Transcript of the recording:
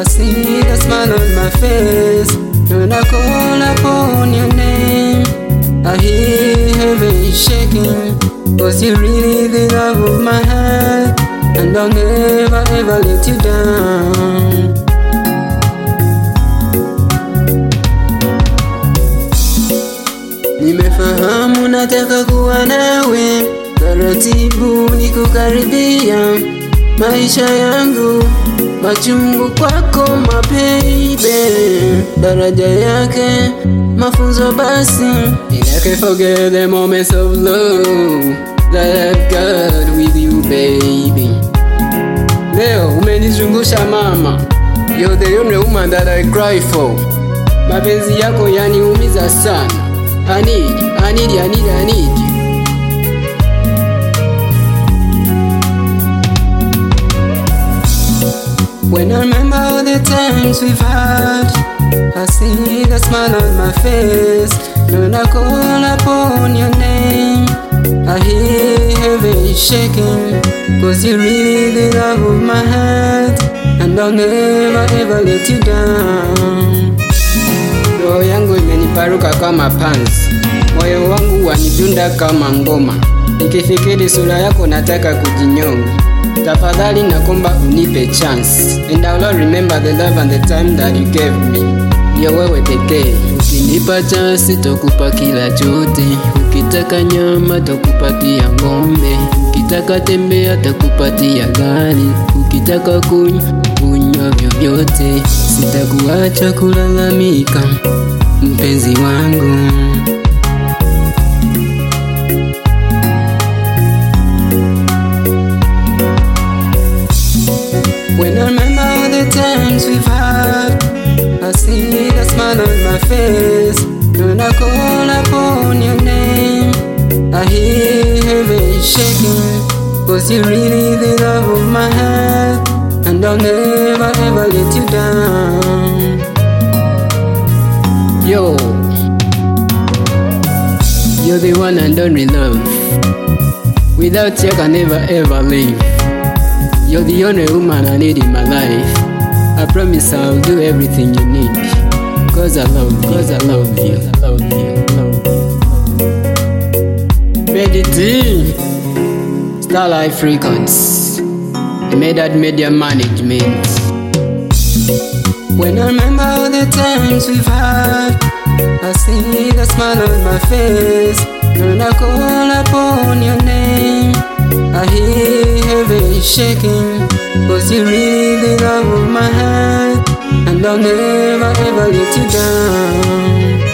see the smile on my face when I call upon your name. I hear heaven shaking, 'cause you're really the love of my heart, and I'll never ever let you down. Nimefahamu nataka kuwa nawe, taratibu nikukaribia. Maisha yangu machungu kwako my baby, daraja yake mafunzo basi. I can't forget the moments of love that I've got with you baby. Leo umenizungusha mama, you're the only woman that I cry for. Mapenzi yako yaniumiza sana. I need you. When I remember all the times we've had, I see the smile on my face when I call upon your name. I hear heaven shaking, 'cause you're really the love of my heart, and I'll never ever let you down. Roho yangu imeniparuka kama panzi, moyo wangu wanidunda kama ngoma. Nikifikiri sura yako nataka kujinyonga. Tafadhali nakomba unipe chance, and I'll remember the love and the time that you gave me. Ndio wewe pekee. Ukinipa chance tokupa kila chote, ukitaka nyama tokupatia ng'ombe, ukitaka tembea takupatia gari, ukitaka kunywa vyovyote. Sitakuacha kulalamika mpenzi wangu. When I remember all the times we've had, I see the smile on my face when I call upon your name. I hear heaven shaking, 'cause you're really the love of my heart, and I'll never ever let you down. Yo, you're the one and only love. Without you I can never ever live. You're the only woman I need in my life. I promise I'll do everything you need, 'cause I love you. Medity, Starlife Records, Medad Media Management. When I remember all the times we've had, I see the smile on my face when I call upon your name. I hear heaven shaking, 'cause you're really the love of my heart, and I'll never ever let you down.